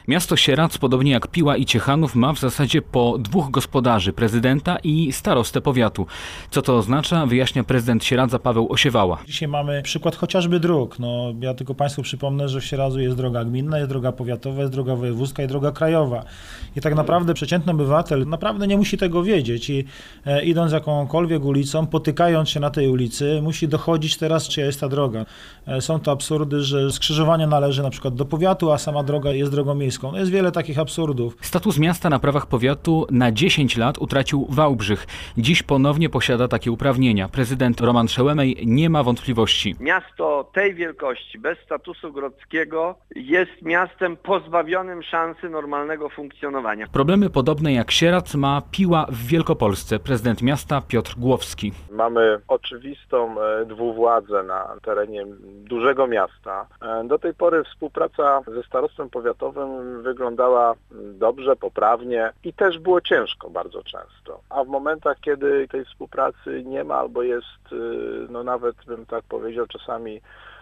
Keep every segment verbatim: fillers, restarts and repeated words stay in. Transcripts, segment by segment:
Miasto Sieradz, podobnie jak Piła i Ciechanów, ma w zasadzie po dwóch gospodarzy, prezydenta i starostę powiatu. Co to oznacza, wyjaśnia prezydent Sieradza Paweł Osiewała. Dzisiaj mamy przykład chociażby dróg. No, ja tylko Państwu przypomnę, że w Sieradzu jest droga gminna, jest droga powiatowa, jest droga wojewódzka i droga krajowa. I tak naprawdę przeciętny obywatel naprawdę nie musi tego wiedzieć i e, idąc jakąkolwiek ulicą, potykając się na tej ulicy, musi dochodzić teraz, czyja jest ta droga. E, są to absurdy, że skrzyżowanie należy na przykład do powiatu, a sama droga jest drogą miejską. No jest wiele takich absurdów. Status miasta na prawach powiatu na dziesięć lat utracił Wałbrzych. Dziś ponownie posiada takie uprawnienia. Prezydent Roman Szełemej nie ma wątpliwości. Miasto tej wielkości, bez statusu grodzkiego, jest miastem pozbawionym szansy normalnego funkcjonowania. Problemy podobne jak Sieradz ma Piła w Wielkopolsce. Prezydent miasta Piotr Głowski. Mamy oczywistą dwuwładzę na terenie dużego miasta. Do tej pory współpraca ze starostwem powiatowym wyglądała dobrze, poprawnie i też było ciężko bardzo często. A w momentach, kiedy tej współpracy nie ma albo jest, no nawet bym tak powiedział, czasami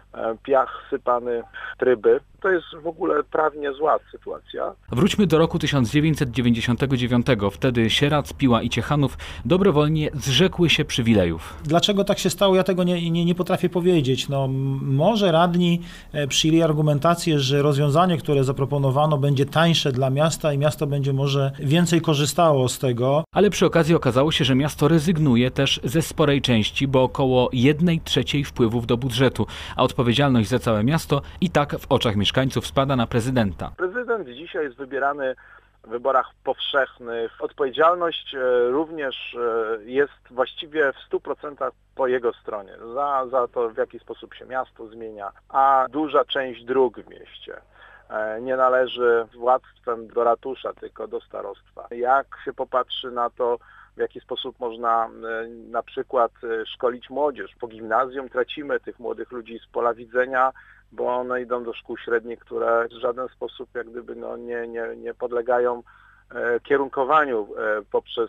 piach sypany w tryby, to jest w ogóle prawnie zła sytuacja. Wróćmy do roku tysiąc dziewięćset dziewięćdziesiątego dziewiątego. Wtedy Sieradz, Piła i Ciechanów dobrowolnie zrzekły się przywilejów. Dlaczego tak się stało? Ja tego nie, nie, nie potrafię powiedzieć. No, może radni przyjęli argumentację, że rozwiązanie, które zaproponowano, będzie tańsze dla miasta i miasto będzie może więcej korzystało z tego. Ale przy okazji okazało się, że miasto rezygnuje też ze sporej części, bo około jednej trzeciej wpływów do budżetu, a odpowiedzialność za całe miasto i tak w oczach mieszkańców spada na prezydenta. Prezydent dzisiaj jest wybierany w wyborach powszechnych. Odpowiedzialność również jest właściwie w stu procentach po jego stronie, za, za to, w jaki sposób się miasto zmienia, a duża część dróg w mieście nie należy władztwem do ratusza, tylko do starostwa. Jak się popatrzy na to, w jaki sposób można na przykład szkolić młodzież. Po gimnazjum tracimy tych młodych ludzi z pola widzenia, bo one idą do szkół średnich, które w żaden sposób jak gdyby no, nie, nie, nie podlegają e, kierunkowaniu e, poprzez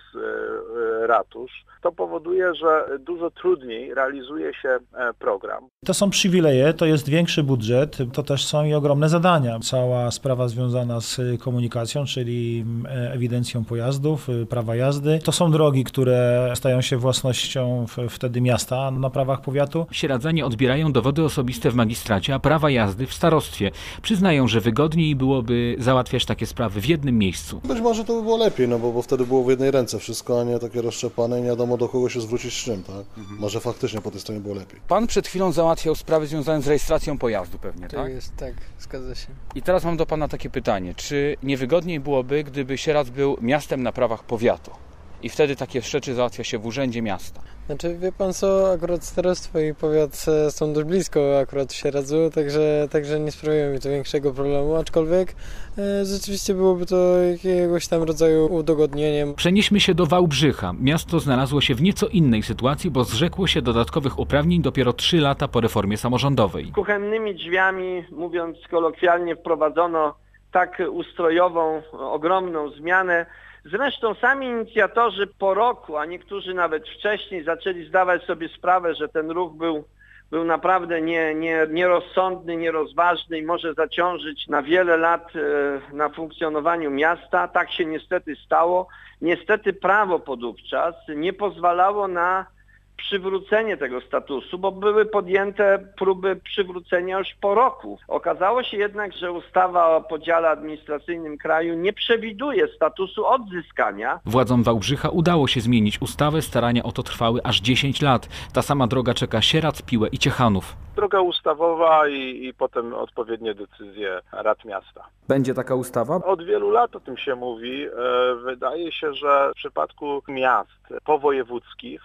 e, ratusz. To powoduje, że dużo trudniej realizuje się e, program. To są przywileje, to jest większy budżet, to też są i ogromne zadania. Cała sprawa związana z komunikacją, czyli ewidencją pojazdów, prawa jazdy. To są drogi, które stają się własnością wtedy miasta na prawach powiatu. Sieradzanie odbierają dowody osobiste w magistracie, a prawa jazdy w starostwie. Przyznają, że wygodniej byłoby załatwiać takie sprawy w jednym miejscu. Być może to by było lepiej, no bo, bo wtedy było w jednej ręce wszystko, a nie takie rozszczepane i nie wiadomo do kogo się zwrócić z czym, tak? Mhm. Może faktycznie po tej stronie było lepiej. Pan przed chwilą załatwiał sprawy związane z rejestracją pojazdu pewnie, tak? Tak jest, tak, zgadza się. I teraz mam do pana takie pytanie, czy niewygodniej byłoby, gdyby Sieradz był miastem na prawach powiatu i wtedy takie rzeczy załatwia się w urzędzie miasta? Znaczy, wie pan co, akurat starostwo i powiat są dość blisko akurat w Sieradzu, także, także nie sprawiło mi to większego problemu, aczkolwiek e, rzeczywiście byłoby to jakiegoś tam rodzaju udogodnieniem. Przenieśmy się do Wałbrzycha. Miasto znalazło się w nieco innej sytuacji, bo zrzekło się dodatkowych uprawnień dopiero trzy lata po reformie samorządowej. Kuchennymi drzwiami, mówiąc kolokwialnie, wprowadzono tak ustrojową, ogromną zmianę. Zresztą sami inicjatorzy po roku, a niektórzy nawet wcześniej, zaczęli zdawać sobie sprawę, że ten ruch był, był naprawdę nie, nie, nierozsądny, nierozważny i może zaciążyć na wiele lat e, na funkcjonowaniu miasta. Tak się niestety stało. Niestety prawo podówczas nie pozwalało na przywrócenie tego statusu, bo były podjęte próby przywrócenia już po roku. Okazało się jednak, że ustawa o podziale administracyjnym kraju nie przewiduje statusu odzyskania. Władzom Wałbrzycha udało się zmienić ustawę, starania o to trwały aż dziesięć lat. Ta sama droga czeka Sieradz, Piłę i Ciechanów. Droga ustawowa i, i potem odpowiednie decyzje rad miasta. Będzie taka ustawa? Od wielu lat o tym się mówi. Wydaje się, że w przypadku miast powojewódzkich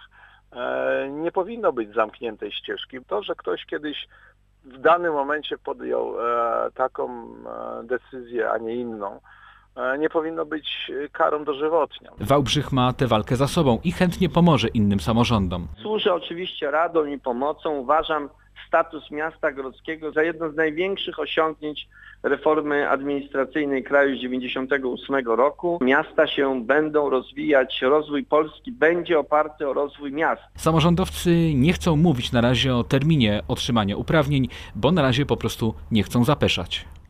nie powinno być zamkniętej ścieżki. To, że ktoś kiedyś w danym momencie podjął taką decyzję, a nie inną, nie powinno być karą dożywotnią. Wałbrzych ma tę walkę za sobą i chętnie pomoże innym samorządom. Służę oczywiście radą i pomocą. Uważam status miasta grodzkiego za jedno z największych osiągnięć reformy administracyjnej kraju z dziewięćdziesiątego ósmego roku. Miasta się będą rozwijać, rozwój Polski będzie oparty o rozwój miast. Samorządowcy nie chcą mówić na razie o terminie otrzymania uprawnień, bo na razie po prostu nie chcą zapeszać.